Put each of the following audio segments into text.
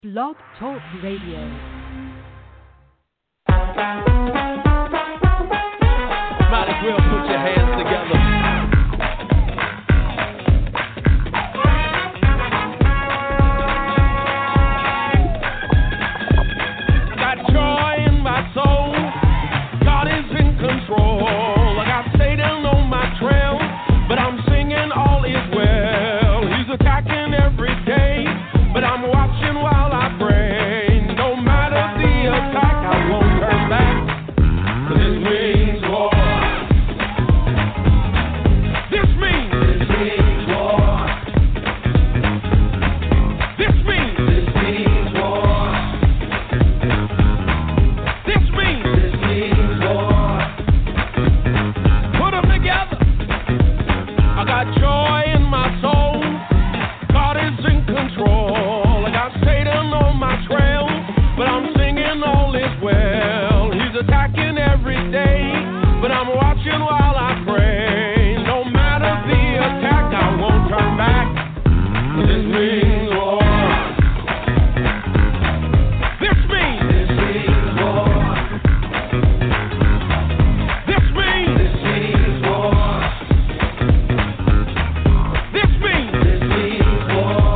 Blog Talk Radio. Might as well put your hands together. Got joy in my soul. God is in control. I got Satan on my trail, but I'm singing all is well. He's attacking every day, but I'm watching while I pray. No matter the attack, I won't turn back. 'Cause this means war. This means war. This means war. This means war. Put them together. I got joy in my soul. God is in control. I got Satan on my trail, but I'm singing all is well. He's attacking every day, but I'm watching while I pray. No matter the attack, I won't turn back. 'Cause this means war. This means war. This means war. This means war.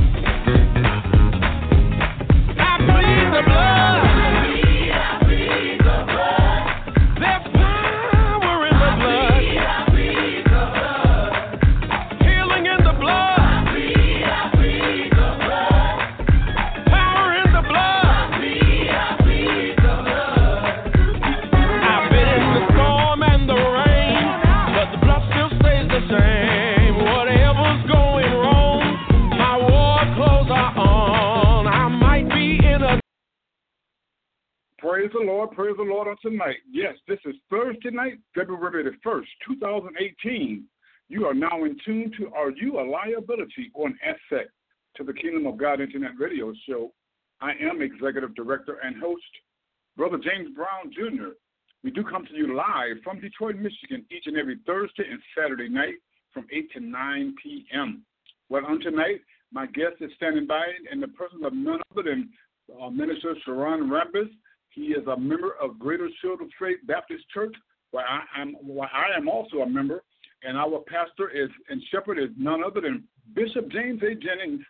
I plead the blood. There's power in the blood. Healing in the blood. Power in the blood. I've been in the storm and the rain, but the blood still stays the same. Whatever's going wrong, my war clothes are on. I might be in a Praise the Lord on tonight. Yes, this is Thursday night, February the 1st, 2018. You are now in tune to Are You a Liability on SX to the Kingdom of God Internet Radio Show. I am Executive Director and host, Brother James Brown Jr. We do come to you live from Detroit, Michigan, each and every Thursday and Saturday night from 8 to 9 p.m. Well, on tonight, my guest is standing by in the person of none other than Minister Sharon Rambis. He is a member of Greater Shield of Faith Baptist Church, where I am also a member, and our pastor and shepherd is none other than Bishop James A. Jennings.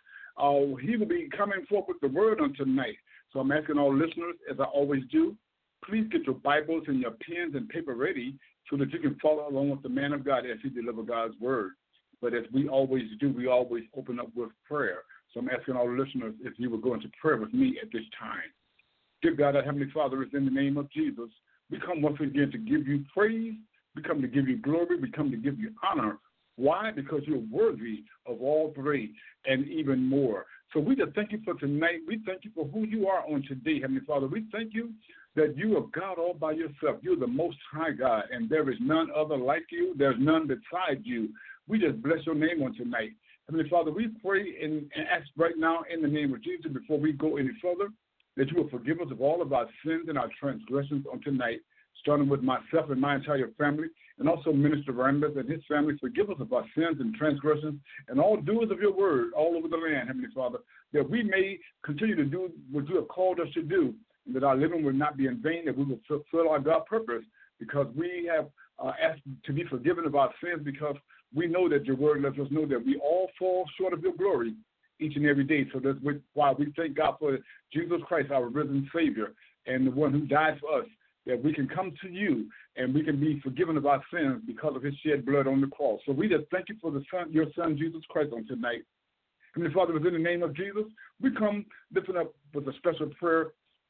He will be coming forth with the word on tonight. So I'm asking all listeners, as I always do, please get your Bibles and your pens and paper ready so that you can follow along with the man of God as he delivers God's word. But as we always do, we always open up with prayer. So I'm asking all listeners if you would go into prayer with me at this time. Dear God, our Heavenly Father, is in the name of Jesus. We come once again to give you praise. We come to give you glory. We come to give you honor. Why? Because you're worthy of all praise and even more. So we just thank you for tonight. We thank you for who you are on today, Heavenly Father. We thank you that you are God all by yourself. You're the Most High God, and there is none other like you. There's none beside you. We just bless your name on tonight. Heavenly Father, we pray and ask right now in the name of Jesus, before we go any further, that you will forgive us of all of our sins and our transgressions on tonight, starting with myself and my entire family, and also Minister Rambis and his family. Forgive us of our sins and transgressions and all doers of your word all over the land, Heavenly Father, that we may continue to do what you have called us to do, and that our living will not be in vain, that we will fulfill our God purpose, because we have asked to be forgiven of our sins, because we know that your word lets us know that we all fall short of your glory each and every day. So that's why we thank God for Jesus Christ, our risen Savior, and the one who died for us, that we can come to you and we can be forgiven of our sins because of his shed blood on the cross. So we just thank you for your son, Jesus Christ, on tonight. Heavenly Father, within the name of Jesus, we come lifting up with a special prayer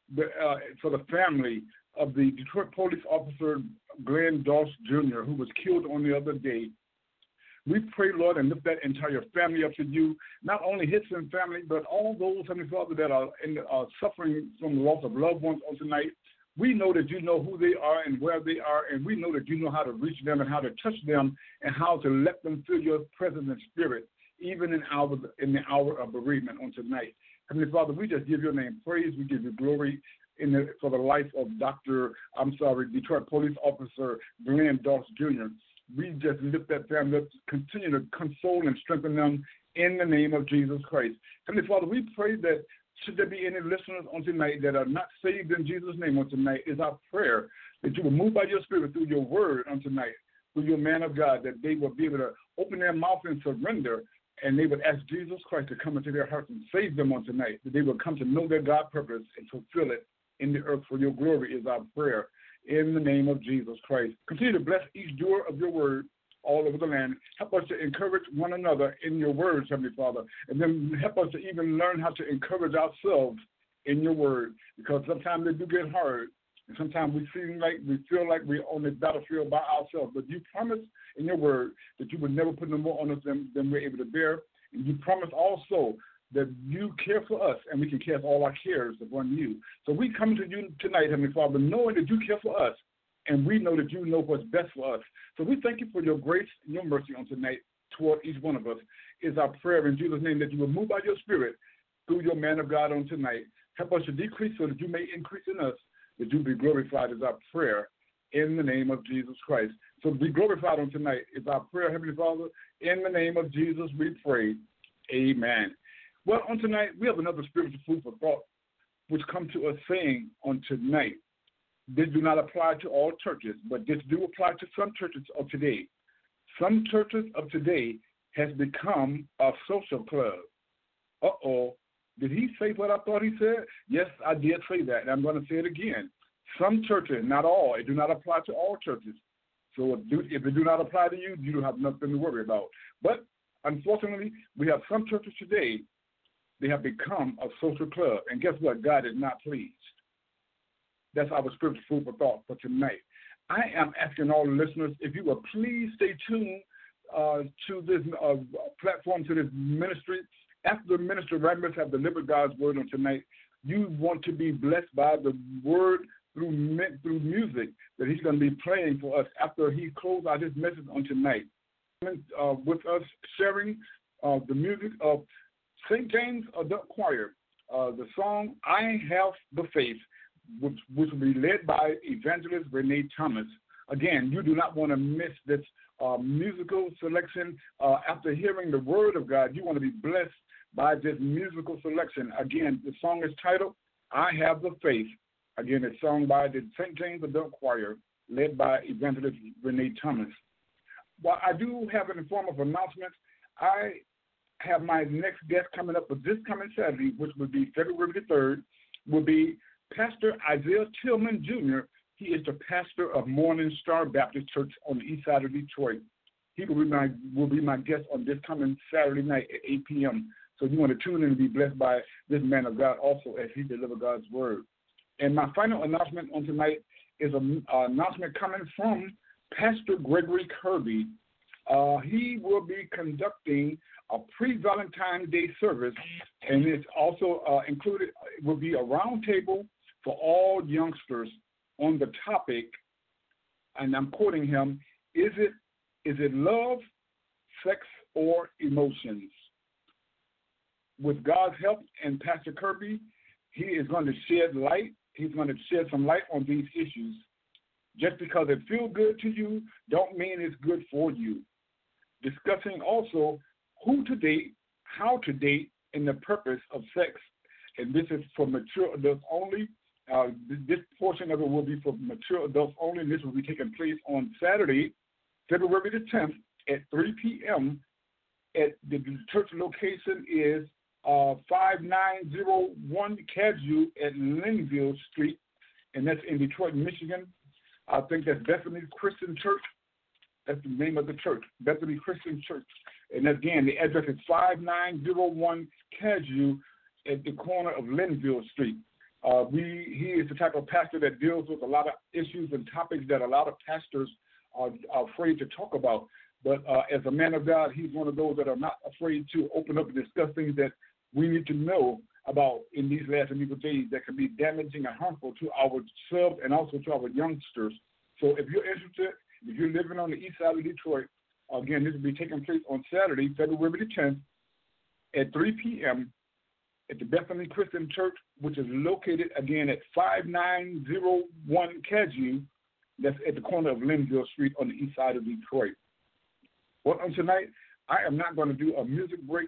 for the family of the Detroit police officer, Glenn Doss Jr., who was killed on the other day. We pray, Lord, and lift that entire family up to you, not only his family, but all those, Heavenly Father, that are suffering from the loss of loved ones on tonight. We know that you know who they are and where they are, and we know that you know how to reach them and how to touch them and how to let them feel your presence and spirit, even in the hour of bereavement on tonight. Heavenly Father, we just give your name praise. We give you glory for the life of Detroit police officer Glenn Doss Jr. We just lift that family up, continue to console and strengthen them in the name of Jesus Christ. Heavenly Father, we pray that should there be any listeners on tonight that are not saved in Jesus' name on tonight, is our prayer that you will move by your Spirit through your word on tonight, through your man of God, that they will be able to open their mouth and surrender, and they would ask Jesus Christ to come into their hearts and save them on tonight, that they will come to know their God purpose and fulfill it in the earth for your glory is our prayer in the name of Jesus Christ. Continue to bless each doer of your word all over the land. Help us to encourage one another in your words, Heavenly Father, and then help us to even learn how to encourage ourselves in your word, because sometimes they do get hard, and sometimes we feel like we're on the battlefield by ourselves. But you promised in your word that you would never put no more on us than we're able to bear, and you promised also that you care for us, and we can cast all our cares upon you. So we come to you tonight, Heavenly Father, knowing that you care for us, and we know that you know what's best for us. So we thank you for your grace and your mercy on tonight toward each one of us. Is our prayer in Jesus' name that you will move by your Spirit through your man of God on tonight. Help us to decrease so that you may increase in us, that you be glorified is our prayer in the name of Jesus Christ. So be glorified on tonight is our prayer, Heavenly Father. In the name of Jesus we pray. Amen. Well, on tonight, we have another spiritual food for thought, which come to us saying on tonight, this do not apply to all churches, but this do apply to some churches of today. Some churches of today has become a social club. Uh-oh. Did he say what I thought he said? Yes, I did say that, and I'm going to say it again. Some churches, not all, it do not apply to all churches. So if it do not apply to you, you don't have nothing to worry about. But unfortunately, we have some churches today, they have become a social club. And guess what? God is not pleased. That's our spiritual food for thought for tonight. I am asking all the listeners, if you will please stay tuned to this platform, to this ministry. After the minister Rambers have delivered God's word on tonight, you want to be blessed by the word through music that he's going to be playing for us after he closes out his message on tonight. With us sharing the music of St. James Adult Choir, the song I Have the Faith, which will be led by Evangelist Renee Thomas. Again, you do not want to miss this musical selection. After hearing the word of God, you want to be blessed by this musical selection. Again, the song is titled I Have the Faith. Again, it's sung by the St. James Adult Choir, led by Evangelist Renee Thomas. Well, I do have an form of announcement. I have my next guest coming up for this coming Saturday, which will be February the 3rd, will be Pastor Isaiah Tillman, Jr. He is the pastor of Morning Star Baptist Church on the east side of Detroit. He will be my guest on this coming Saturday night at 8 p.m. So you want to tune in and be blessed by this man of God also as he delivers God's word. And my final announcement on tonight is an announcement coming from Pastor Gregory Kirby. He will be conducting a pre-Valentine's Day service, and it's also included, it will be a round table for all youngsters on the topic, and I'm quoting him, is it love, sex, or emotions? With God's help and Pastor Kirby, he is going to shed light. He's going to shed some light on these issues. Just because it feels good to you don't mean it's good for you. Discussing also who to date, how to date, and the purpose of sex. And this is for mature adults only. This portion of it will be for mature adults only, and this will be taking place on Saturday, February the 10th at 3 p.m. At the church location is 5901 Cadju at Linville Street, and that's in Detroit, Michigan. I think that's Bethany Christian Church. That's the name of the church, Bethany Christian Church. And again, the address is 5901 Cadju at the corner of Linville Street. He is the type of pastor that deals with a lot of issues and topics that a lot of pastors are afraid to talk about. But as a man of God, he's one of those that are not afraid to open up and discuss things that we need to know about in these last and evil days that can be damaging and harmful to ourselves and also to our youngsters. So if you're interested, if you're living on the east side of Detroit, again, this will be taking place on Saturday, February the 10th at 3 p.m. at the Bethany Christian Church, which is located, again, at 5901 Cadju. That's at the corner of Linville Street on the east side of Detroit. Well, on tonight, I am not going to do a music break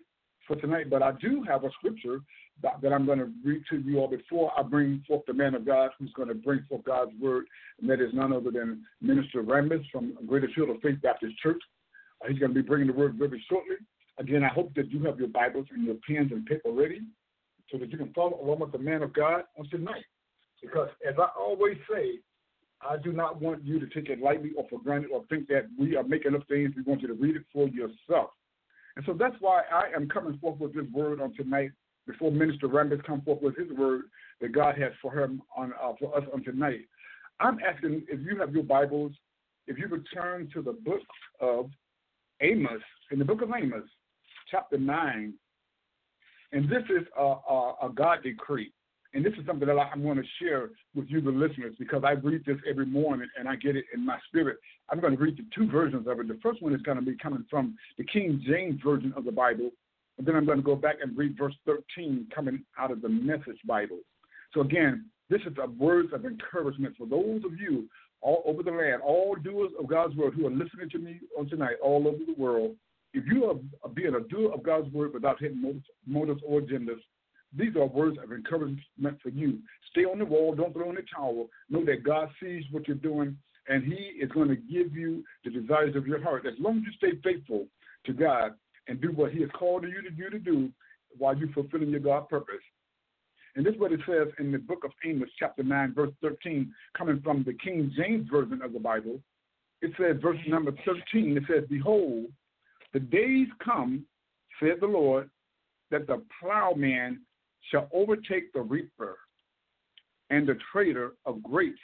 for tonight, but I do have a scripture that I'm going to read to you all before I bring forth the man of God who's going to bring forth God's word, and that is none other than Minister Rambis from Greater Shield of Faith Baptist Church. He's going to be bringing the word very shortly. Again, I hope that you have your Bibles and your pens and paper ready so that you can follow along with the man of God on tonight. Because as I always say, I do not want you to take it lightly or for granted or think that we are making up things. We want you to read it for yourself. And so that's why I am coming forth with this word on tonight before Minister Rambis comes forth with his word that God has for him for us on tonight. I'm asking if you have your Bibles, if you would turn to the book of Amos, in the book of Amos, chapter 9. And this is a God decree. And this is something that I'm going to share with you, the listeners, because I read this every morning and I get it in my spirit. I'm going to read the two versions of it. The first one is going to be coming from the King James Version of the Bible. And then I'm going to go back and read verse 13 coming out of the Message Bible. So again, this is a words of encouragement for those of you all over the land, all doers of God's word who are listening to me on tonight all over the world. If you are being a doer of God's word without hitting motives or agendas, these are words of encouragement for you. Stay on the wall. Don't throw in the towel. Know that God sees what you're doing, and he is going to give you the desires of your heart. As long as you stay faithful to God and do what he has called you to do while you're fulfilling your God purpose. And this is what it says in the book of Amos, chapter 9, verse 13, coming from the King James Version of the Bible. It says, verse number 13, it says, "Behold, the days come, said the Lord, that the plowman shall overtake the reaper and the trader of grapes,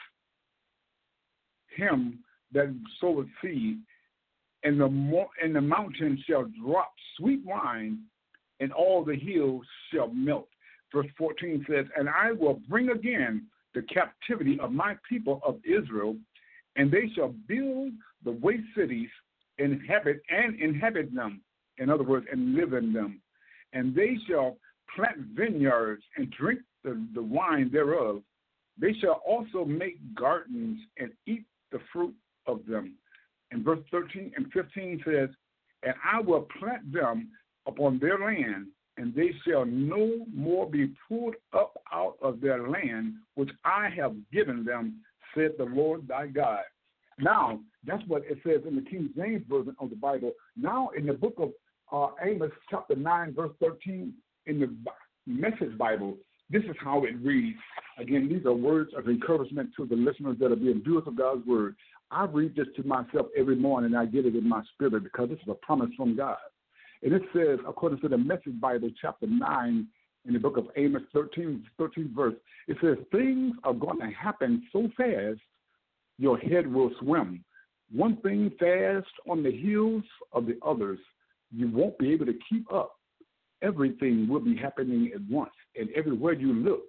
him that soweth seed, and the mountains shall drop sweet wine, and all the hills shall melt." Verse 14 says, "And I will bring again the captivity of my people of Israel, and they shall build the waste cities, inhabit them," in other words, and live in them. "And they shall plant vineyards and drink the wine thereof. They shall also make gardens and eat the fruit of them." And verse 13 and 15 says, "And I will plant them upon their land, and they shall no more be pulled up out of their land, which I have given them, said the Lord thy God." Now, that's what it says in the King James Version of the Bible. Now, in the book of Amos, chapter 9, verse 13, in the Message Bible, this is how it reads. Again, these are words of encouragement to the listeners that are being doers of God's word. I read this to myself every morning, and I get it in my spirit because this is a promise from God. And it says, according to the Message Bible, chapter 9, in the book of Amos, 13th verse, it says, "Things are going to happen so fast, your head will swim. One thing fast on the heels of the others. You won't be able to keep up. Everything will be happening at once, and everywhere you look,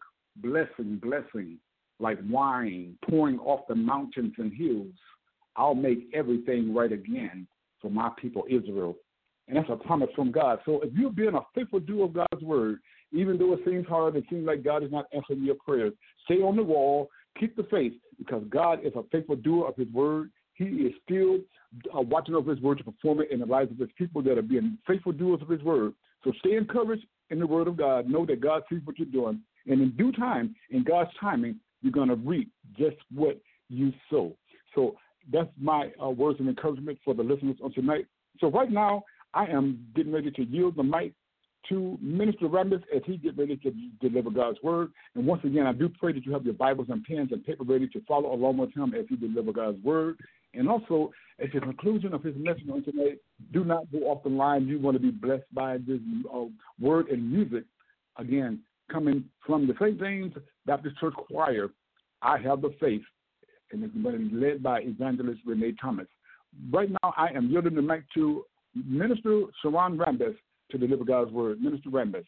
blessing, like wine pouring off the mountains and hills. I'll make everything right again for my people Israel." And that's a promise from God. So if you're being a faithful doer of God's word, even though it seems hard, it seems like God is not answering your prayers, stay on the wall, keep the faith, because God is a faithful doer of his word. He is still watching over his word to perform it in the lives of his people that are being faithful doers of his word. So stay encouraged in the word of God. Know that God sees what you're doing. And in due time, in God's timing, you're going to reap just what you sow. So that's my words of encouragement for the listeners on tonight. So right now, I am getting ready to yield the mic to Minister Rambis as he gets ready to deliver God's word. And once again, I do pray that you have your Bibles and pens and paper ready to follow along with him as he delivers God's word. And also, at the conclusion of his message on tonight, do not go off the line. You want to be blessed by this word and music. Again, coming from the St. James Baptist Church Choir, "I Have the Faith," and it's going to be led by Evangelist Renee Thomas. Right now, I am yielding the mic to Minister Sharon Rambis to deliver God's word. Minister Rambis.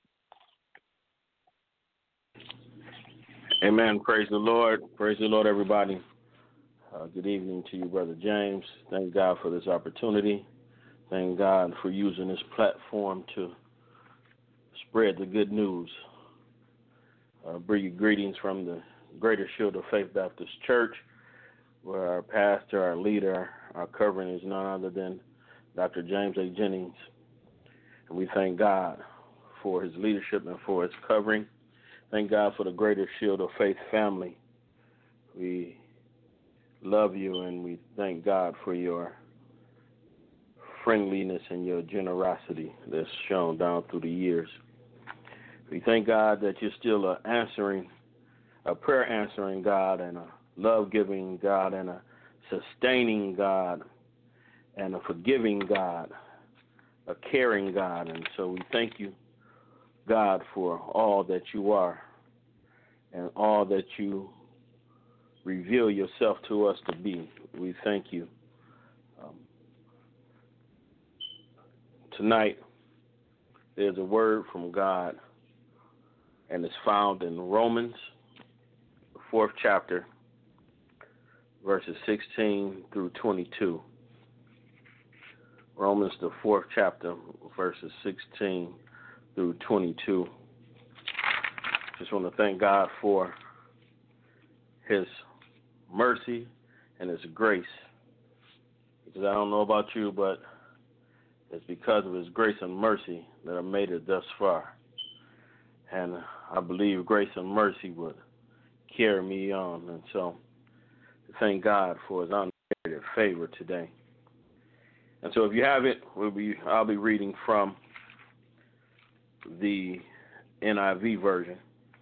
Amen. Praise the Lord. Praise the Lord, everybody. Good evening to you, Brother James. Thank God for this opportunity. Thank God for using this platform to spread the good news. Bring you greetings from the Greater Shield of Faith Baptist Church, where our pastor, our leader, our covering is none other than Dr. James A. Jennings. And we thank God for his leadership and for his covering. Thank God for the Greater Shield of Faith family. We love you, and we thank God for your friendliness and your generosity that's shown down through the years. We thank God that you're still a prayer answering God, and a love giving God, and a sustaining God, and a forgiving God, a caring God. And so we thank you, God, for all that you are and all that you reveal yourself to us to be. We thank you. Tonight, there's a word from God, and it's found in Romans, the 4th chapter, verses 16 through 22. Romans, the 4th chapter, verses 16 through 22. Just want to thank God for his mercy and his grace. Because I don't know about you, but it's because of his grace and mercy that I made it thus far. And I believe grace and mercy would carry me on. And so thank God for his unmerited favor today. And so if you have it, I'll be reading from the NIV version.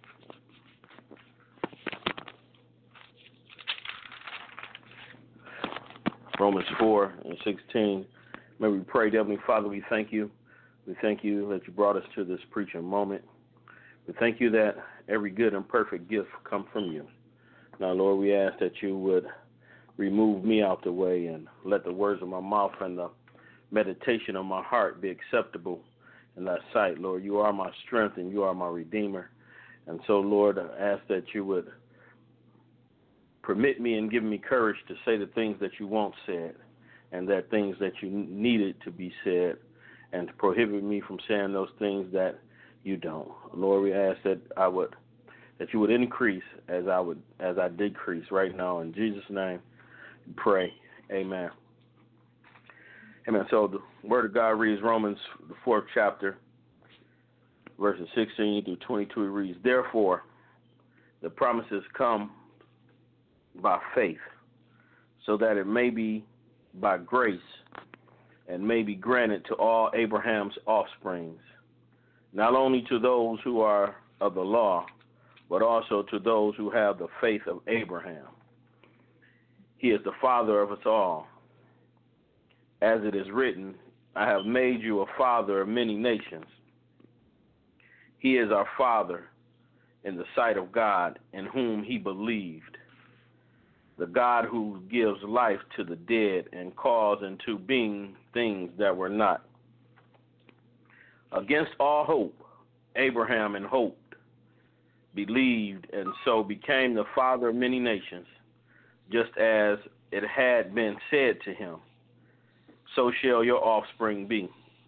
Romans 4 and 16. May we pray. Heavenly Father, we thank you. We thank you that you brought us to this preaching moment. We thank you that every good and perfect gift comes from you. Now, Lord, we ask that you would remove me out the way and let the words of my mouth and the meditation of my heart be acceptable in thy sight. Lord, you are my strength and you are my redeemer. And so, Lord, I ask that you would permit me and give me courage to say the things that you want said, and that things that you needed to be said, and to prohibit me from saying those things that you don't. Lord, we ask that you would increase as I decrease right now. In Jesus' name, we pray. Amen. Amen. So the Word of God reads Romans, the 4th chapter, verses 16 through 22. It reads, "Therefore, the promises come by faith, so that it may be by grace, and may be granted to all Abraham's offsprings, not only to those who are of the law, but also to those who have the faith of Abraham. He is the father of us all. As it is written, I have made you a father of many nations. He is our father in the sight of God, in whom he believed, the God who gives life to the dead and calls into being things that were not. Against all hope, Abraham in hope believed, and so became the father of many nations, just as it had been said to him, so shall your offspring be.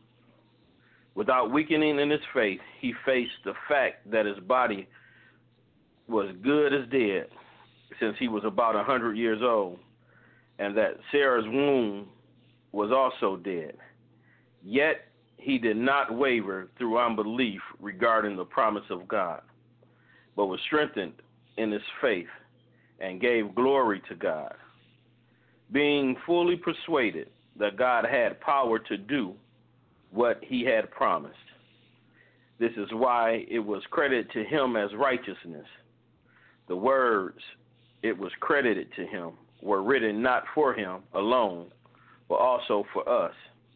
Without weakening in his faith, he faced the fact that his body was good as dead, since he was about 100 years old, and that Sarah's womb was also dead. Yet he did not waver through unbelief regarding the promise of God, but was strengthened in his faith and gave glory to God, being fully persuaded that God had power to do what he had promised. This is why it was credited to him as righteousness. The words it was credited to him were written not for him alone, but also for us,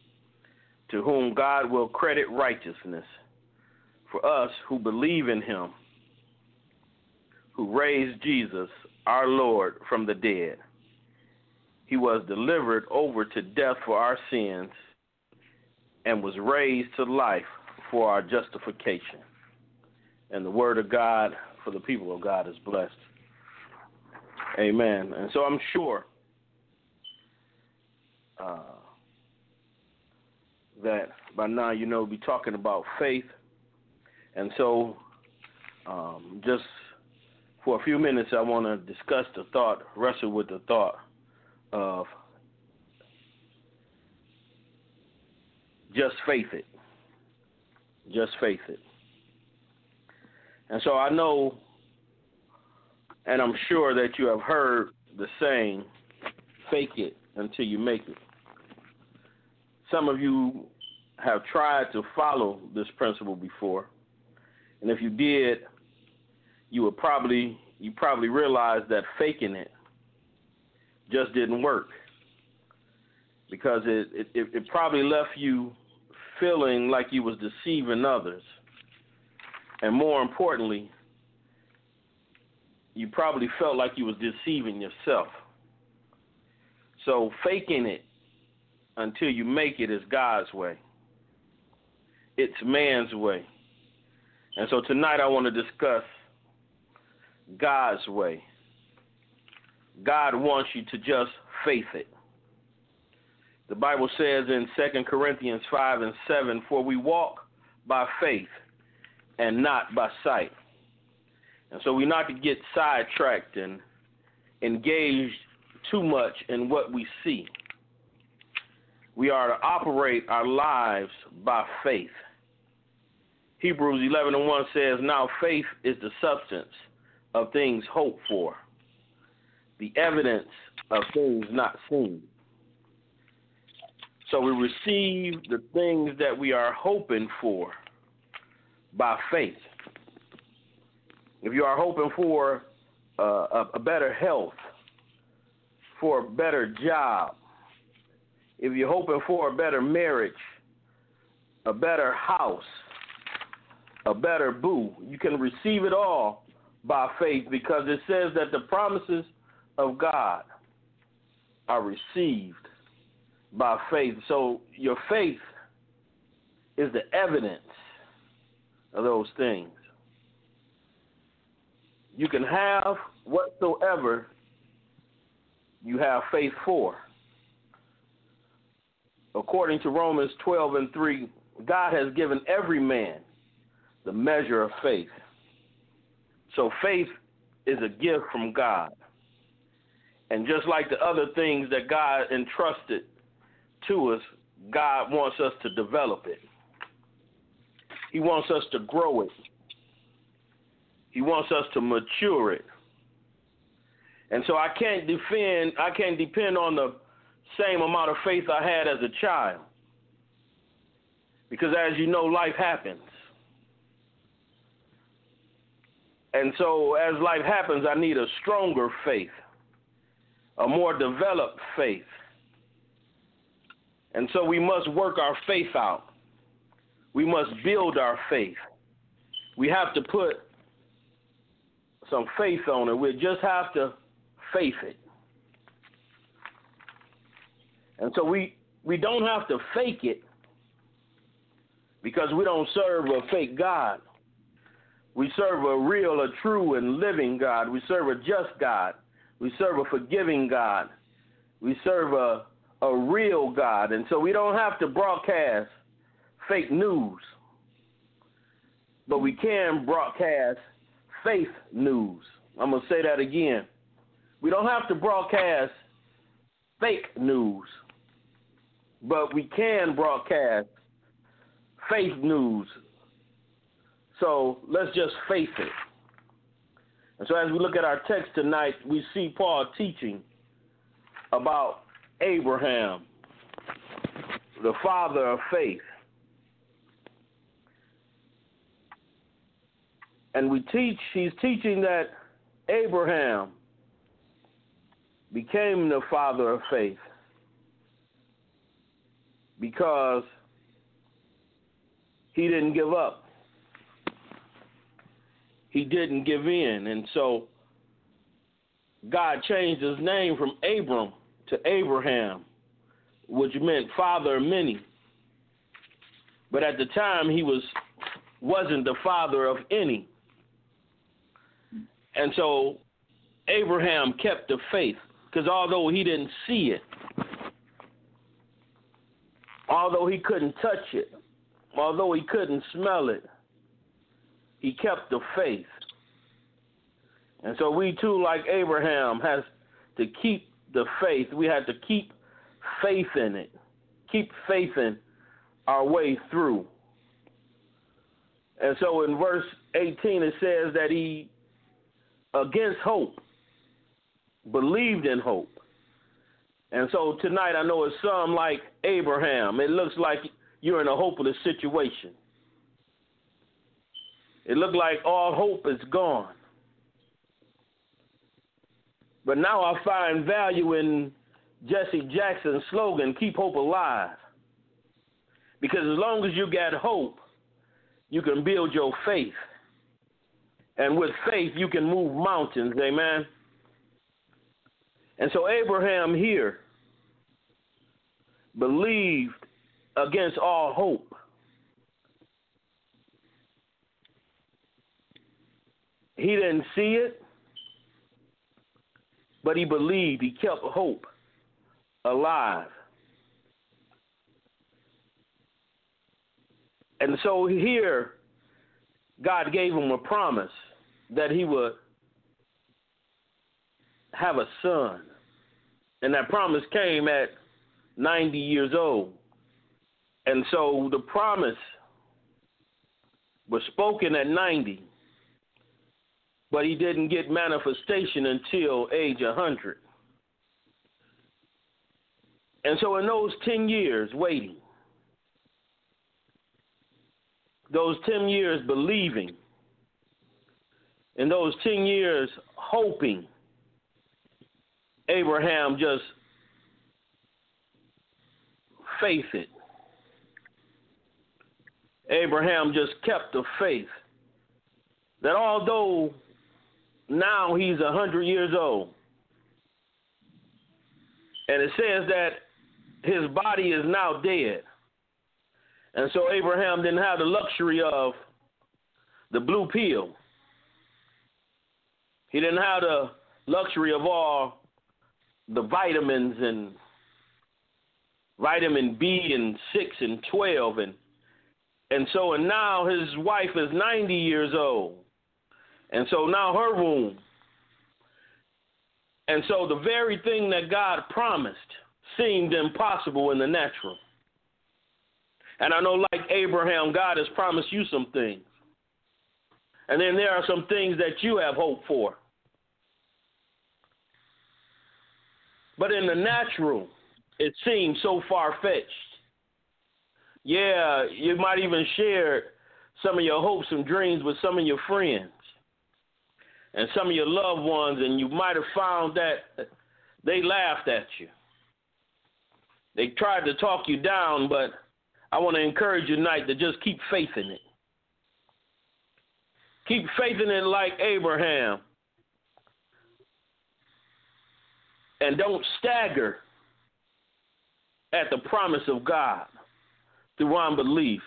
to whom God will credit righteousness, for us who believe in him, who raised Jesus, our Lord, from the dead. He was delivered over to death for our sins and was raised to life for our justification. And the word of God for the people of God is blessed. Amen. And so I'm sure that by now you know we'll be talking about faith. And so just for a few minutes I want to discuss the thought, wrestle with the thought of just faith it. Just face it. And so I know, and I'm sure that you have heard the saying, fake it until you make it. Some of you have tried to follow this principle before, and if you did, you probably realized that faking it just didn't work, because it probably left you feeling like you was deceiving others, and more importantly, you probably felt like you was deceiving yourself. So faking it until you make it is God's way. It's man's way. And so tonight I want to discuss God's way. God wants you to just face it. The Bible says in 2 Corinthians 5:7, for we walk by faith and not by sight. And so we're not to get sidetracked and engaged too much in what we see. We are to operate our lives by faith. Hebrews 11:1 says, now faith is the substance of things hoped for, the evidence of things not seen. So we receive the things that we are hoping for by faith. If you are hoping for a better health, for a better job, if you're hoping for a better marriage, a better house, a better boo, you can receive it all by faith, because it says that the promises of God are received by faith. So your faith is the evidence of those things. You can have whatsoever you have faith for. According to Romans 12:3, God has given every man the measure of faith. So faith is a gift from God. And just like the other things that God entrusted to us, God wants us to develop it. He wants us to grow it. He wants us to mature it. And so I can't depend on the same amount of faith I had as a child. Because as you know, life happens. And so as life happens, I need a stronger faith, a more developed faith. And so we must work our faith out. We must build our faith. We have to put some faith on it. We just have to face it. And so we don't have to fake it, because we don't serve a fake God. We serve a real, a true, and living God. We serve a just God. We serve a forgiving God. We serve a real God. And so we don't have to broadcast fake news, but we can broadcast faith news. I'm going to say that again. We don't have to broadcast fake news, but we can broadcast faith news. So let's just face it. And so as we look at our text tonight, we see Paul teaching about Abraham, the father of faith. And he's teaching that Abraham became the father of faith because he didn't give up. He didn't give in. And so God changed his name from Abram to Abraham, which meant father of many. But at the time, he wasn't the father of any. And so Abraham kept the faith, because although he didn't see it, although he couldn't touch it, although he couldn't smell it, he kept the faith. And so we too, like Abraham, has to keep the faith. We have to keep faith in it, keep faith in our way through. And so in verse 18 it says that he, against hope, believed in hope. And so tonight I know it's some like Abraham. It looks like you're in a hopeless situation. It looked like all hope is gone. But now I find value in Jesse Jackson's slogan, keep hope alive. Because as long as you got hope, you can build your faith. And with faith, you can move mountains, amen? And so Abraham here believed against all hope. He didn't see it, but he believed. He kept hope alive. And so here, God gave him a promise that he would have a son. And that promise came at 90 years old. And so the promise was spoken at 90, but he didn't get manifestation until age 100. And so in those 10 years waiting, those 10 years believing, in those 10 years hoping, Abraham just faithed it. Abraham just kept the faith that although now he's 100 years old, and it says that his body is now dead, and so Abraham didn't have the luxury of the blue pill. He didn't have the luxury of all the vitamins and vitamin B and 6 and 12. And so now his wife is 90 years old. And so now her womb. And so the very thing that God promised seemed impossible in the natural. And I know, like Abraham, God has promised you some things. And then there are some things that you have hope for. But in the natural, it seems so far-fetched. Yeah, you might even share some of your hopes and dreams with some of your friends and some of your loved ones, and you might have found that they laughed at you. They tried to talk you down, but I want to encourage you tonight to just keep faith in it. Keep faith in it like Abraham. And don't stagger at the promise of God through unbelief.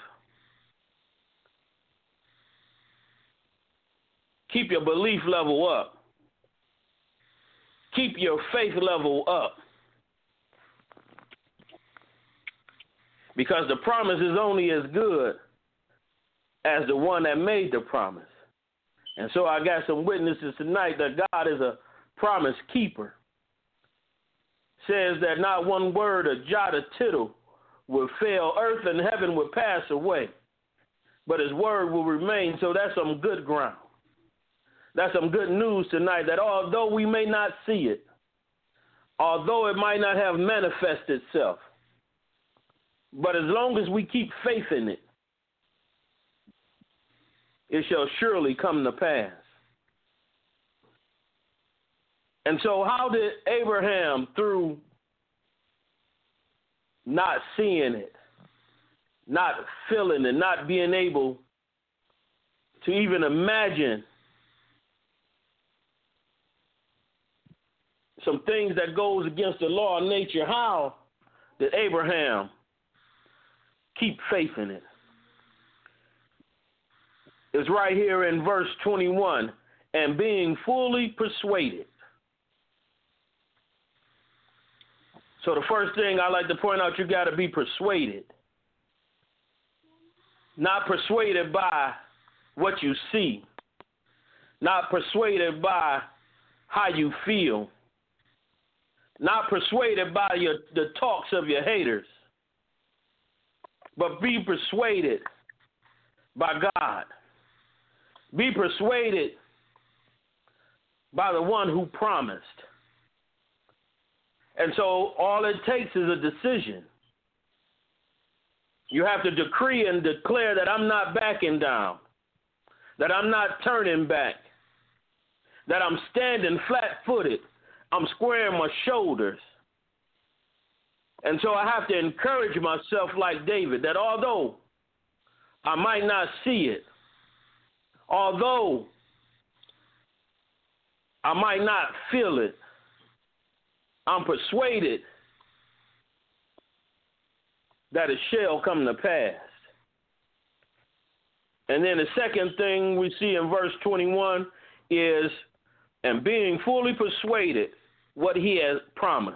Keep your belief level up. Keep your faith level up. Because the promise is only as good as the one that made the promise. And so I got some witnesses tonight that God is a promise keeper. Says that not one word, a jot, a tittle will fail. Earth and heaven will pass away, but his word will remain. So that's some good ground. That's some good news tonight, that although we may not see it, although it might not have manifested itself, but as long as we keep faith in it, it shall surely come to pass. And so how did Abraham, through not seeing it, not feeling it, not being able to even imagine some things that goes against the law of nature, how did Abraham keep faith in it? It's right here in verse 21, and being fully persuaded. So the first thing I like to point out, you got to be persuaded. Not persuaded by what you see. Not persuaded by how you feel. Not persuaded by the talks of your haters. But be persuaded by God. Be persuaded by the one who promised. And so all it takes is a decision. You have to decree and declare that I'm not backing down, that I'm not turning back, that I'm standing flat-footed, I'm squaring my shoulders. And so I have to encourage myself like David, that although I might not see it, although I might not feel it, I'm persuaded that it shall come to pass. And then the second thing we see in verse 21 is, and being fully persuaded what he has promised.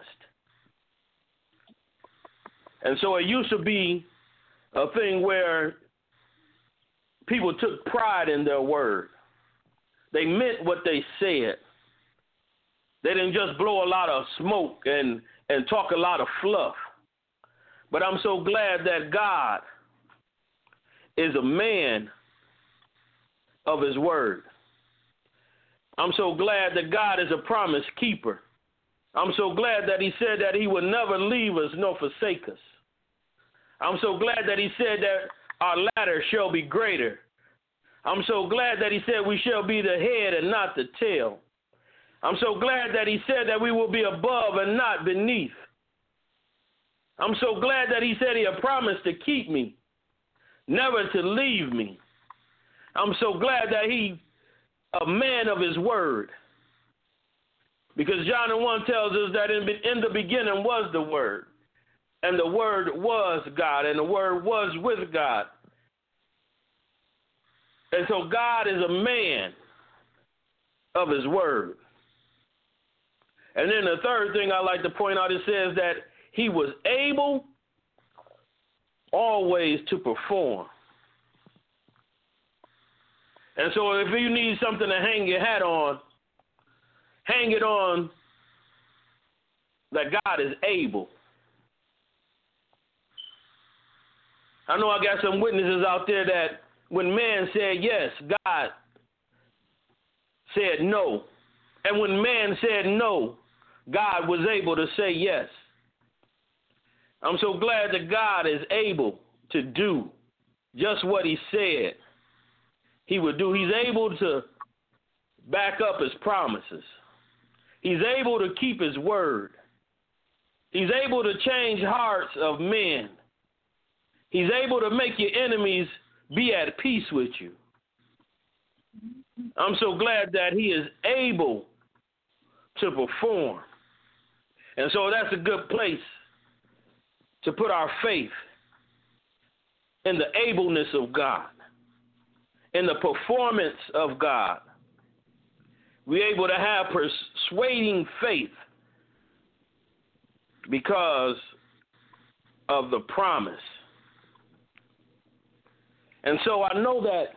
And so it used to be a thing where people took pride in their word. They meant what they said. They didn't just blow a lot of smoke and talk a lot of fluff. But I'm so glad that God is a man of his word. I'm so glad that God is a promise keeper. I'm so glad that he said that he would never leave us nor forsake us. I'm so glad that he said that our latter shall be greater. I'm so glad that he said we shall be the head and not the tail. I'm so glad that he said that we will be above and not beneath. I'm so glad that he said he had promised to keep me, never to leave me. I'm so glad that he's a man of his word. Because John 1 tells us that in the beginning was the Word, and the Word was God, and the Word was with God. And so God is a man of his word. And then the third thing I like to point out, it says that he was able always to perform. And so if you need something to hang your hat on, hang it on that God is able. I know I got some witnesses out there that when man said yes, God said no. And when man said no, God was able to say yes. I'm so glad that God is able to do just what he said he would do. He's able to back up his promises. He's able to keep his word. He's able to change hearts of men. He's able to make your enemies be at peace with you. I'm so glad that he is able to perform. And so that's a good place to put our faith in the ableness of God, in the performance of God. We're able to have persuading faith because of the promise. And so I know that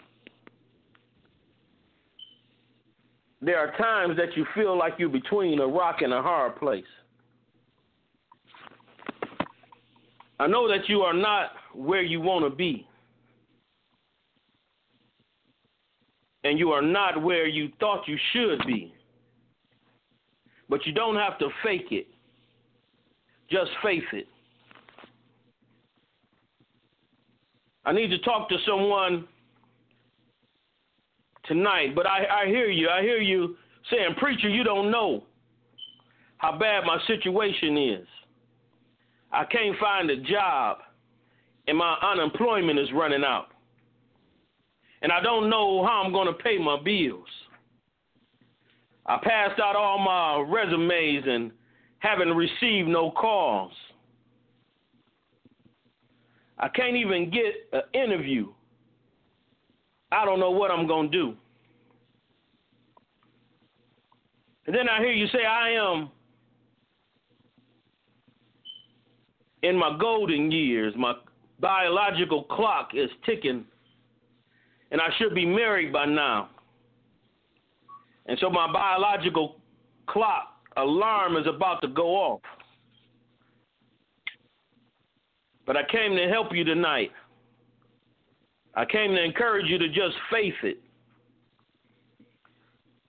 there are times that you feel like you're between a rock and a hard place. I know that you are not where you want to be. And you are not where you thought you should be. But you don't have to fake it. Just face it. I need to talk to someone tonight, but I hear you. I hear you saying, preacher, you don't know how bad my situation is. I can't find a job, and my unemployment is running out. And I don't know how I'm going to pay my bills. I passed out all my resumes and haven't received no calls. I can't even get an interview. I don't know what I'm going to do. And then I hear you say, I am in my golden years. My biological clock is ticking, and I should be married by now. And so my biological clock alarm is about to go off. But I came to help you tonight. I came to encourage you to just face it.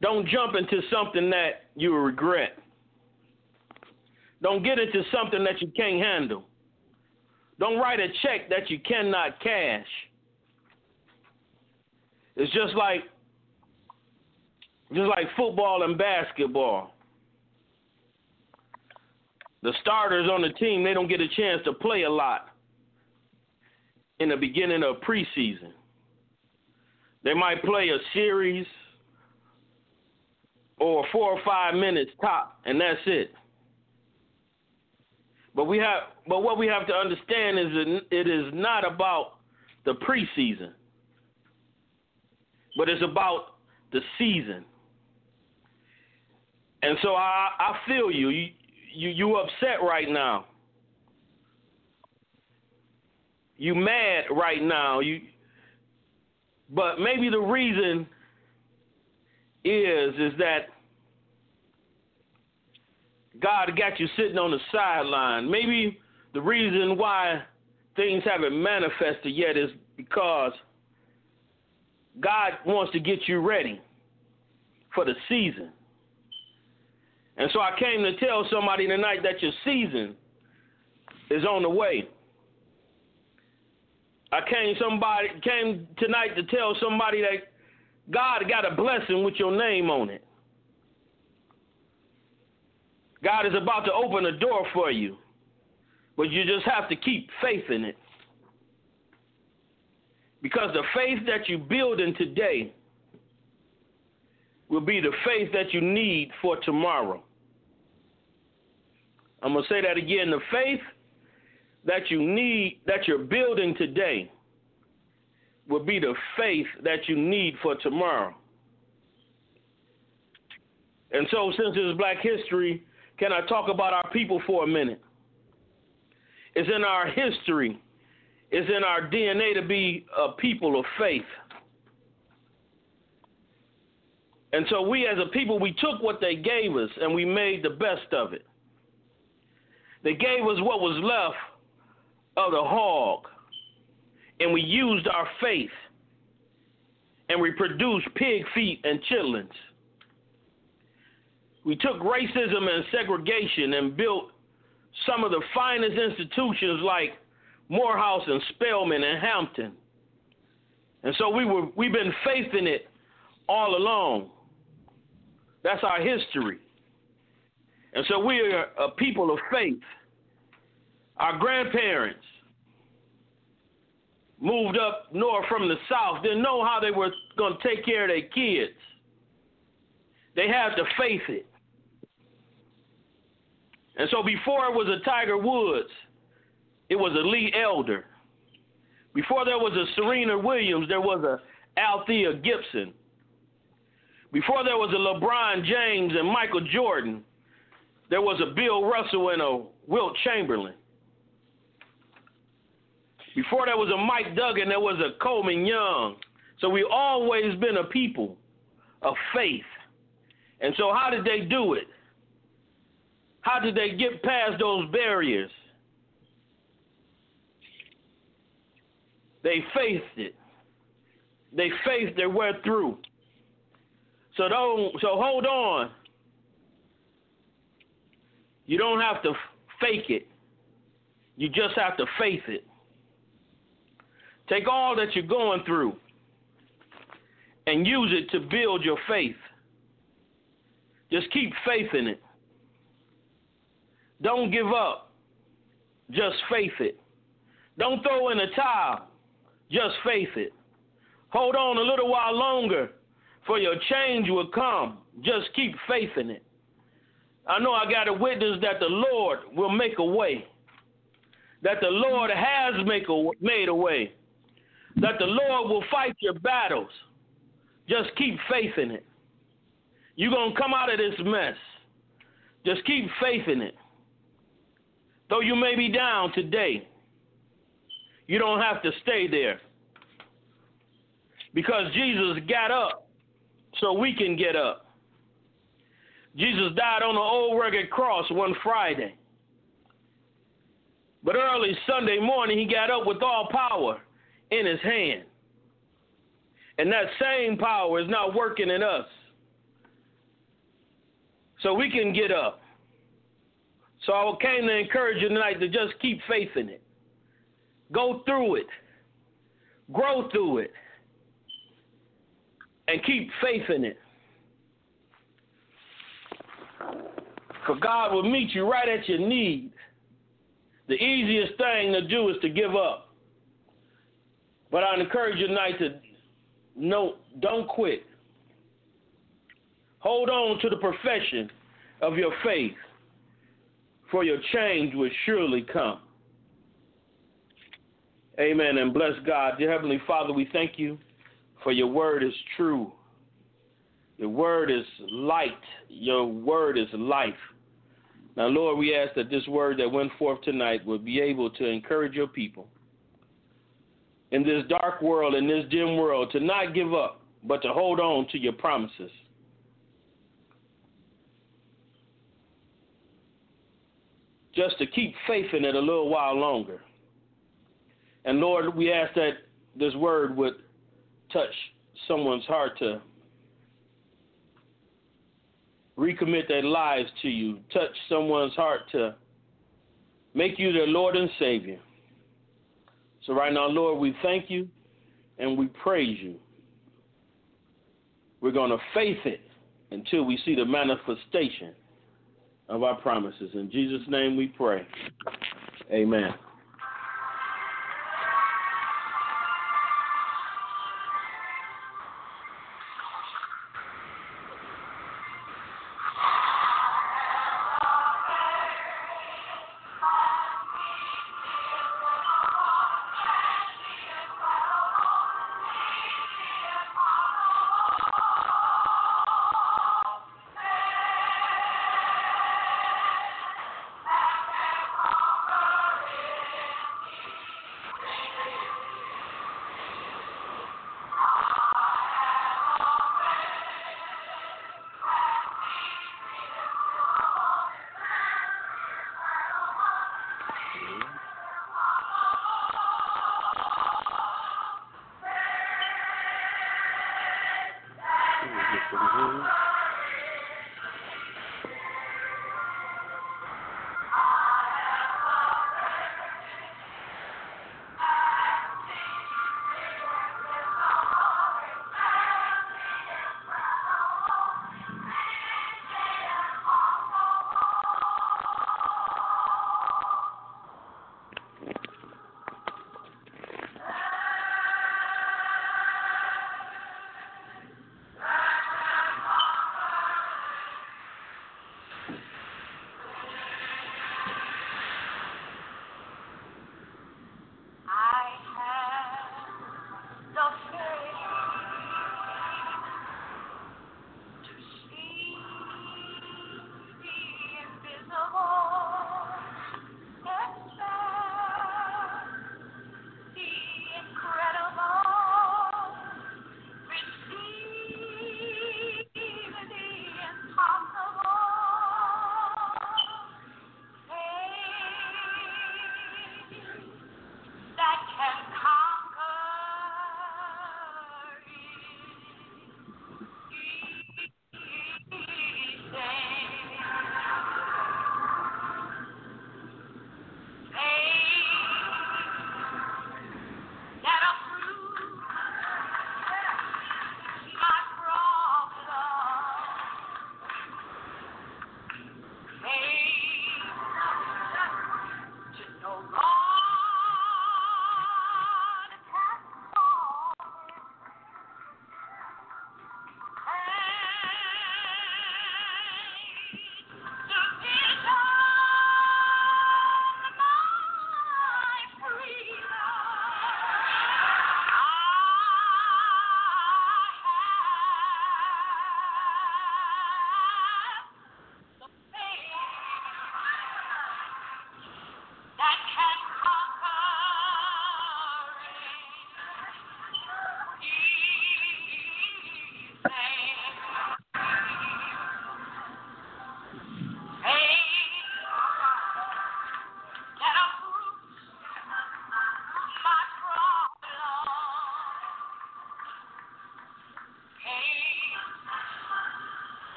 Don't jump into something that you will regret. Don't get into something that you can't handle. Don't write a check that you cannot cash. It's just like football and basketball. The starters on the team, they don't get a chance to play a lot in the beginning of preseason. They might play a series or 4 or 5 minutes top, and that's it. But what we have to understand is that it is not about the preseason, but it's about the season. And so I feel you. You upset right now. You mad right now. But maybe the reason is that God got you sitting on the sideline. Maybe the reason why things haven't manifested yet is because God wants to get you ready for the season. And so I came to tell somebody tonight that your season is on the way. I came tonight to tell somebody that God got a blessing with your name on it. God is about to open a door for you, but you just have to keep faith in it. Because the faith that you build in today will be the faith that you need for tomorrow. I'm going to say that again. The faith that you need, that you're building today, will be the faith that you need for tomorrow. And so since it's Black History, can I talk about our people for a minute? It's in our history. It's in our DNA to be a people of faith. And so we as a people, we took what they gave us and we made the best of it. They gave us what was left of the hog, and we used our faith, and we produced pig feet and chitlins. We took racism and segregation and built some of the finest institutions like Morehouse and Spelman and Hampton. And so we've been faithing it all along. That's our history. And so we are a people of faith. Our grandparents moved up north from the south, didn't know how they were going to take care of their kids. They had to face it. And so before it was a Tiger Woods, it was a Lee Elder. Before there was a Serena Williams, there was a Althea Gibson. Before there was a LeBron James and Michael Jordan, there was a Bill Russell and a Wilt Chamberlain. Before there was a Mike Duggan, there was a Coleman Young. So we've always been a people of faith. And so how did they do it? How did they get past those barriers? They faced it. They faced their way through. So hold on. You don't have to fake it. You just have to face it. Take all that you're going through and use it to build your faith. Just keep faith in it. Don't give up. Just face it. Don't throw in a towel. Just face it. Hold on a little while longer, for your change will come. Just keep faith in it. I know I got a witness that the Lord will make a way. That the Lord has made a way. That the Lord will fight your battles. Just keep faith in it. You're going to come out of this mess. Just keep faith in it. Though you may be down today, you don't have to stay there. Because Jesus got up so we can get up. Jesus died on the old rugged cross one Friday. But early Sunday morning, he got up with all power in his hand. And that same power is now working in us. so we can get up. So I came to encourage you tonight to just keep faith in it. Go through it. Grow through it. And keep faith in it. For God will meet you right at your need. The easiest thing to do is to give up. But I encourage you tonight to don't quit. Hold on to the profession of your faith, for your change will surely come. Amen, and bless God. Dear Heavenly Father, we thank you for your word is true. Your word is light. Your word is life. Now, Lord, we ask that this word that went forth tonight will be able to encourage your people in this dark world, in this dim world, to not give up, but to hold on to your promises. Just to keep faith in it a little while longer. And Lord, we ask that this word would touch someone's heart to recommit their lives to you, touch someone's heart to make you their Lord and Savior. So right now, Lord, we thank you and we praise you. We're going to faith it until we see the manifestation of our promises. In Jesus' name we pray. Amen.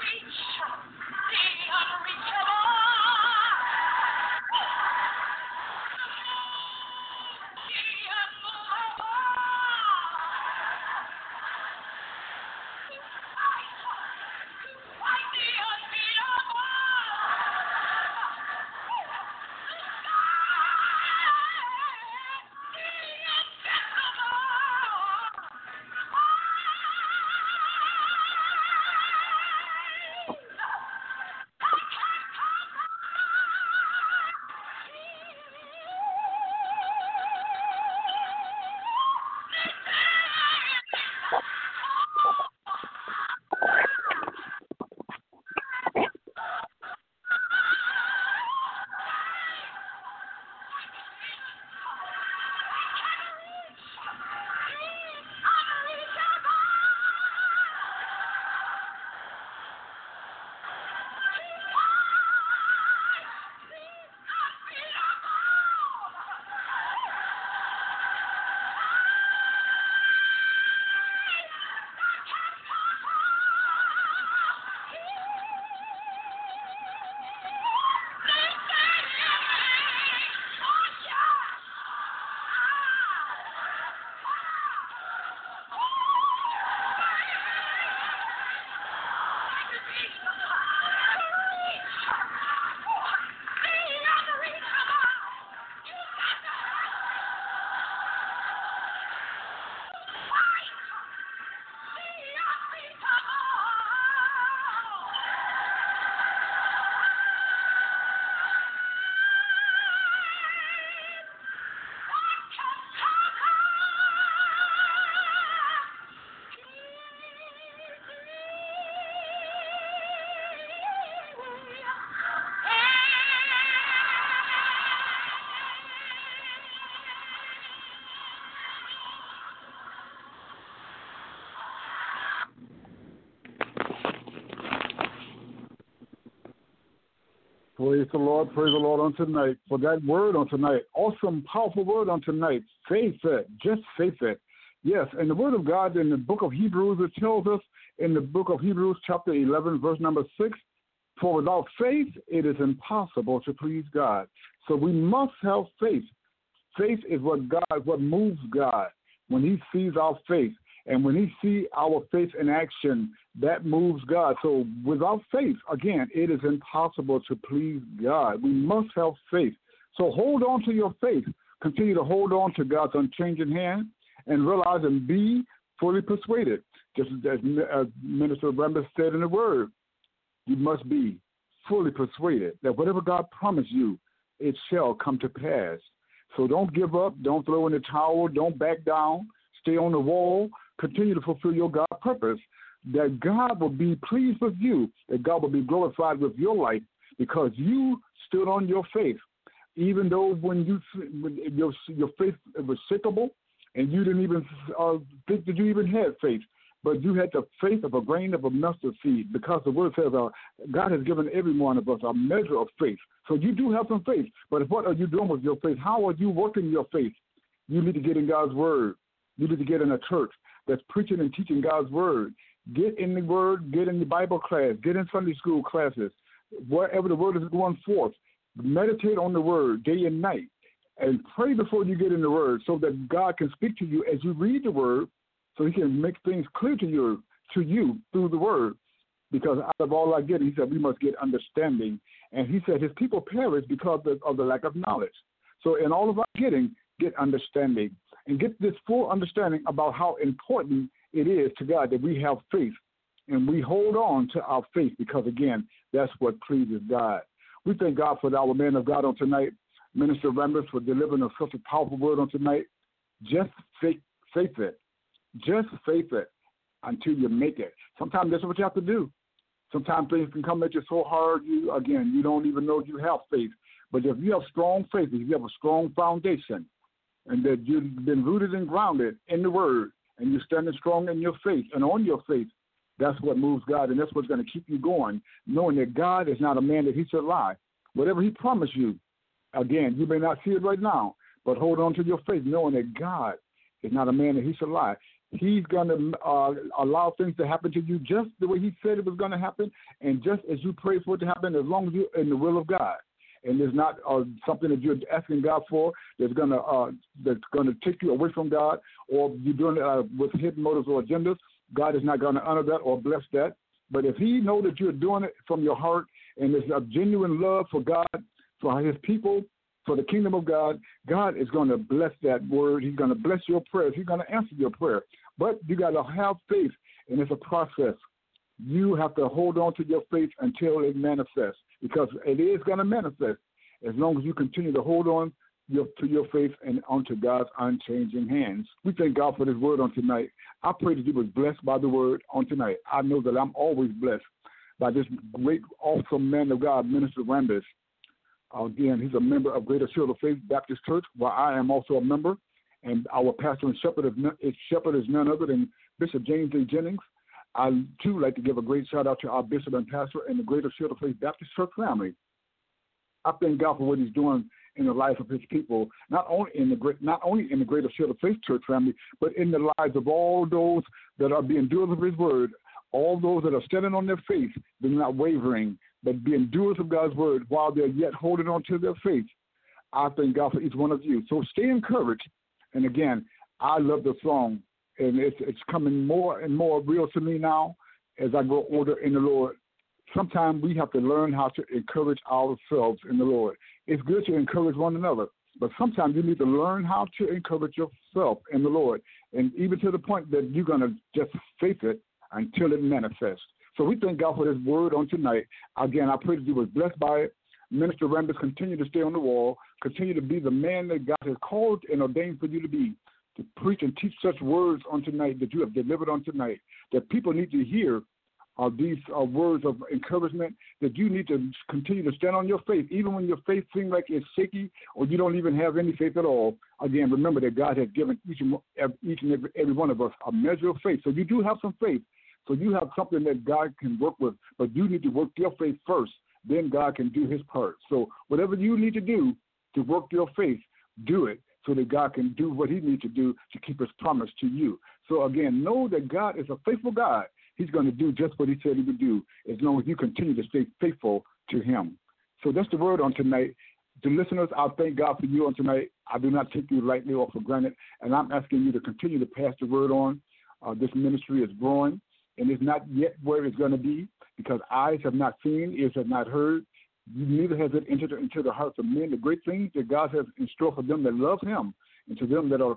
Praise the Lord on tonight for that word on tonight. Awesome, powerful word on tonight. Faith it, just faith it. Yes, and the word of God in the book of Hebrews, it tells us in the book of Hebrews chapter 11, verse number 6, for without faith it is impossible to please God. So we must have faith. Faith is what moves God when he sees our faith. And when he sees our faith in action, that moves God. So without faith, again, it is impossible to please God. We must have faith. So hold on to your faith. Continue to hold on to God's unchanging hand and realize and be fully persuaded. Just as Minister Rambis said in the word, you must be fully persuaded that whatever God promised you, it shall come to pass. So don't give up. Don't throw in the towel. Don't back down. Stay on the wall. Continue to fulfill your God purpose, that God will be pleased with you, that God will be glorified with your life because you stood on your faith. Even though when your faith was shakable and you didn't even think that you even had faith, but you had the faith of a grain of a mustard seed because the word says God has given every one of us a measure of faith. So you do have some faith, but what are you doing with your faith? How are you working your faith? You need to get in God's word. You need to get in a church that's preaching and teaching God's word. Get in the word, get in the Bible class, get in Sunday school classes, wherever the word is going forth. Meditate on the word day and night and pray before you get in the word so that God can speak to you as you read the word so he can make things clear to you through the word. Because out of all I get, he said, we must get understanding. And he said his people perish because of the lack of knowledge. So in all of our getting, get understanding. And get this full understanding about how important it is to God that we have faith and we hold on to our faith because, again, that's what pleases God. We thank God for our man of God on tonight, Minister Rambis, for delivering such a powerful word on tonight. Just faith it. Just faith it until you make it. Sometimes that's what you have to do. Sometimes things can come at you so hard, you don't even know you have faith. But if you have strong faith, if you have a strong foundation, and that you've been rooted and grounded in the word, and you're standing strong in your faith and on your faith, that's what moves God, and that's what's going to keep you going, knowing that God is not a man that he should lie. Whatever he promised you, again, you may not see it right now, but hold on to your faith, knowing that God is not a man that he should lie. He's going to allow things to happen to you just the way he said it was going to happen, and just as you pray for it to happen, as long as you're in the will of God. And there's not something that you're asking God for that's going to take you away from God, or you're doing it with hidden motives or agendas. God is not going to honor that or bless that. But if he knows that you're doing it from your heart and there's a genuine love for God, for his people, for the kingdom of God, God is going to bless that word. He's going to bless your prayers. He's going to answer your prayer. But you got to have faith, and it's a process. You have to hold on to your faith until it manifests, because it is going to manifest as long as you continue to hold on to your faith and onto God's unchanging hands. We thank God for this word on tonight. I pray that you was blessed by the word on tonight. I know that I'm always blessed by this great, awesome man of God, Minister Rambis. Again, he's a member of Greater Shield of Faith Baptist Church, where I am also a member. And our pastor and shepherd is none other than Bishop James A. Jennings. I, too, like to give a great shout-out to our bishop and pastor and the Greater Shield of Faith Baptist Church family. I thank God for what he's doing in the life of his people, not only in the Greater Shield of Faith Church family, but in the lives of all those that are being doers of his word, all those that are standing on their faith, they're not wavering, but being doers of God's word while they're yet holding on to their faith. I thank God for each one of you. So stay encouraged. And again, I love the song, and it's coming more and more real to me now as I grow older in the Lord. Sometimes we have to learn how to encourage ourselves in the Lord. It's good to encourage one another, but sometimes you need to learn how to encourage yourself in the Lord, and even to the point that you're going to just face it until it manifests. So we thank God for this word on tonight. Again, I pray that you was blessed by it. Minister Rambis, continue to stay on the wall. Continue to be the man that God has called and ordained for you to be, to preach and teach such words on tonight that you have delivered on tonight, that people need to hear these words of encouragement, that you need to continue to stand on your faith, even when your faith seems like it's shaky or you don't even have any faith at all. Again, remember that God has given each and every one of us a measure of faith. So you do have some faith. So you have something that God can work with, but you need to work your faith first. Then God can do his part. So whatever you need to do to work your faith, do it so that God can do what he needs to do to keep his promise to you. So again, know that God is a faithful God. He's going to do just what he said he would do as long as you continue to stay faithful to him. So that's the word on tonight. To listeners, I thank God for you on tonight. I do not take you lightly or for granted, and I'm asking you to continue to pass the word on. This ministry is growing, and it's not yet where it's going to be, because eyes have not seen, ears have not heard, neither has it entered into the hearts of men the great things that God has in store for them that love him, and to them that are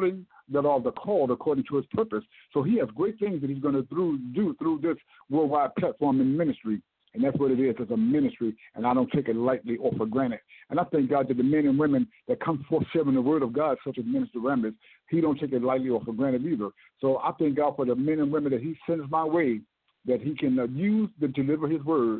the called according to his purpose. So he has great things that he's going to do through this worldwide platform and ministry. And that's what it is. It's a ministry, and I don't take it lightly or for granted. And I thank God that the men and women that come forth sharing the word of God, such as Minister Rambis, he don't take it lightly or for granted either. So I thank God for the men and women that he sends my way, that he can use to deliver his word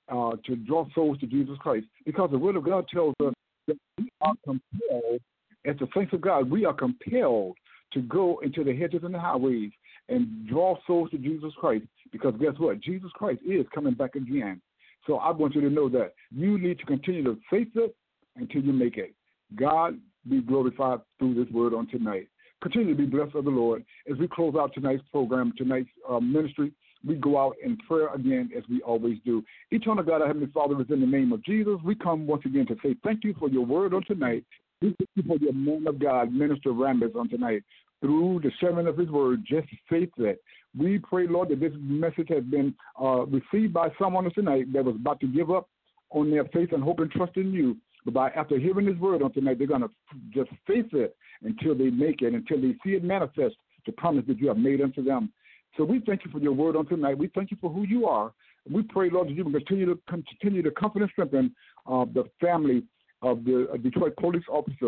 to draw souls to Jesus Christ. Because the word of God tells us that we are compelled, as the saints of God, we are compelled to go into the hedges and the highways and draw souls to Jesus Christ. Because guess what? Jesus Christ is coming back again. So I want you to know that you need to continue to face it until you make it. God be glorified through this word on tonight. Continue to be blessed of the Lord. As we close out tonight's program, tonight's ministry, we go out in prayer again, as we always do. Eternal God, our Heavenly Father, is in the name of Jesus. We come once again to say thank you for your word on tonight. We thank you for your man of God, Minister Rambis, on tonight. Through the sharing of his word, just faith that. We pray, Lord, that this message has been received by someone tonight that was about to give up on their faith and hope and trust in you. But after hearing this word on tonight, they're going to just face it until they make it, until they see it manifest, the promise that you have made unto them. So we thank you for your word on tonight. We thank you for who you are. We pray, Lord, that you will continue to comfort and strengthen the family of the Detroit police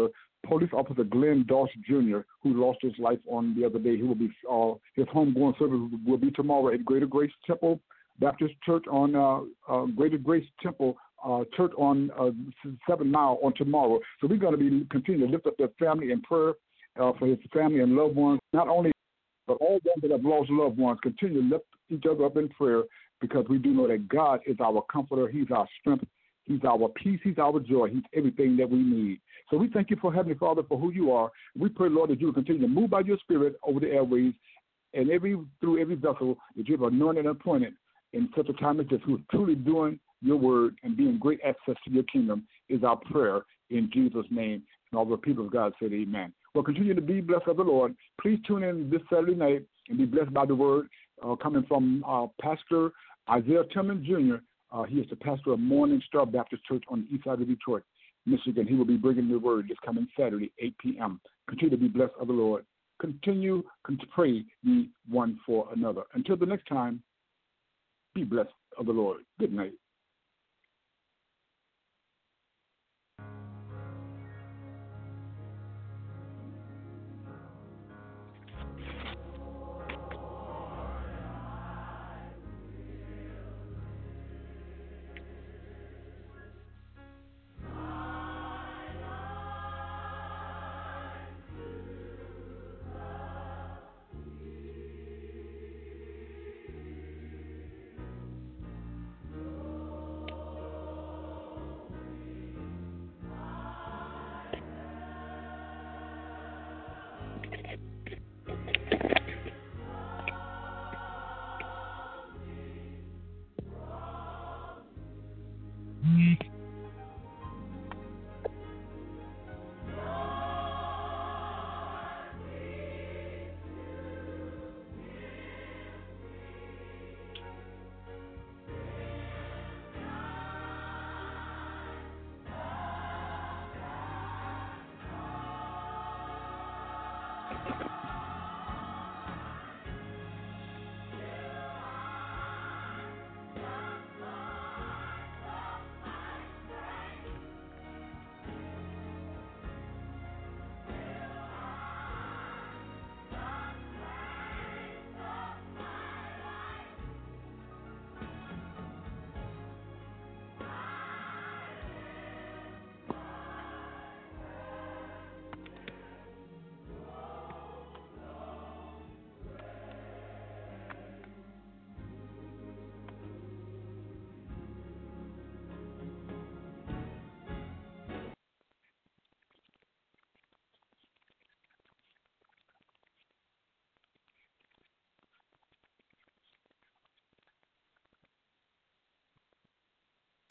officer Glenn Doss Jr., who lost his life on the other day. He will be his homegoing service will be tomorrow at Greater Grace Temple Baptist Church on Greater Grace Temple Church on 7 Mile on tomorrow. So we're going to be continuing to lift up their family in prayer for his family and loved ones. Not only, but all those that have lost loved ones, continue to lift each other up in prayer, because we do know that God is our comforter. He's our strength. He's our peace. He's our joy. He's everything that we need. So we thank you, for Heavenly Father, for who you are. We pray, Lord, that you will continue to move by your Spirit over the airways and through every vessel that you have anointed and appointed in such a time as this, who is truly doing your word and being great access to your kingdom, is our prayer in Jesus' name. And all the people of God said amen. Well, continue to be blessed of the Lord. Please tune in this Saturday night and be blessed by the word coming from Pastor Isaiah Tillman Jr. He is the pastor of Morning Star Baptist Church on the east side of Detroit, Michigan. He will be bringing the word this coming Saturday, 8 p.m. Continue to be blessed of the Lord. Continue to pray ye one for another. Until the next time, be blessed of the Lord. Good night.